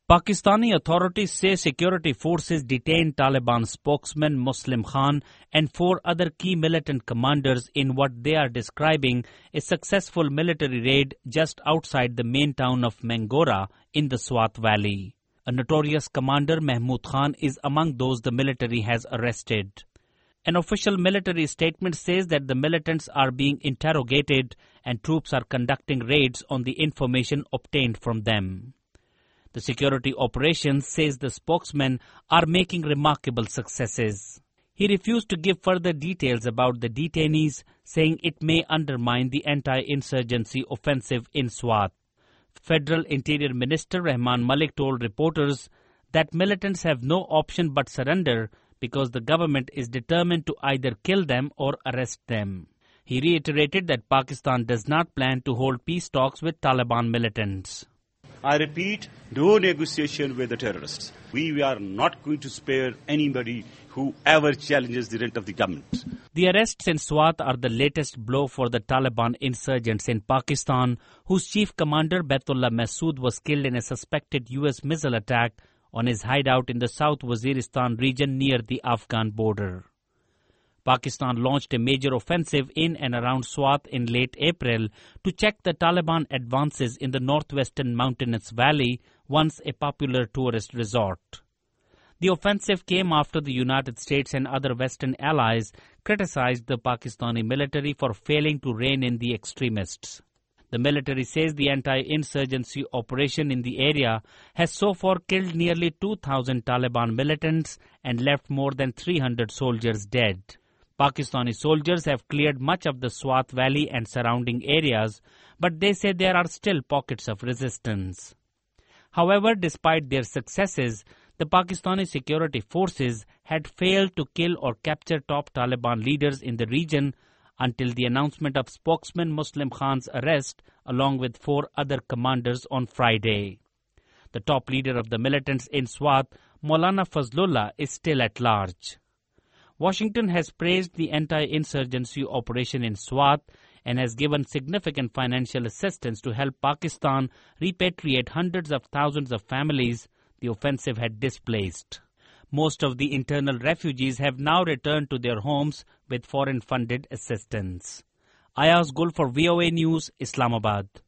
Pakistani authorities say security forces detained Taliban spokesman Muslim Khan and 4 other key militant commanders in what they are describing a successful military raid just outside the main town of Mangora in the Swat Valley. A notorious commander, Mahmood Khan, is among those the military has arrested. An official military statement says that the militants are being interrogated and troops are conducting raids on the information obtained from them. The security operations, says the spokesman, are making remarkable successes. He refused to give further details about the detainees, saying it may undermine the anti-insurgency offensive in Swat. Federal Interior Minister Rahman Malik told reporters that militants have no option but surrender because the government is determined to either kill them or arrest them. He reiterated that Pakistan does not plan to hold peace talks with Taliban militants. I repeat, no negotiation with the terrorists. We are not going to spare anybody who ever challenges the rent of the government. The arrests in Swat are the latest blow for the Taliban insurgents in Pakistan, whose chief commander Baitullah Masood was killed in a suspected U.S. missile attack on his hideout in the South Waziristan region near the Afghan border. Pakistan launched a major offensive in and around Swat in late April to check the Taliban advances in the northwestern mountainous valley, once a popular tourist resort. The offensive came after the United States and other Western allies criticized the Pakistani military for failing to rein in the extremists. The military says the anti-insurgency operation in the area has so far killed nearly 2,000 Taliban militants and left more than 300 soldiers dead. Pakistani soldiers have cleared much of the Swat Valley and surrounding areas, but they say there are still pockets of resistance. However, despite their successes, the Pakistani security forces had failed to kill or capture top Taliban leaders in the region until the announcement of spokesman Muslim Khan's arrest along with 4 other commanders on Friday. The top leader of the militants in Swat, Maulana Fazlullah, is still at large. Washington has praised the anti-insurgency operation in Swat and has given significant financial assistance to help Pakistan repatriate hundreds of thousands of families the offensive had displaced. Most of the internal refugees have now returned to their homes with foreign-funded assistance. Ayaz Gul for VOA News, Islamabad.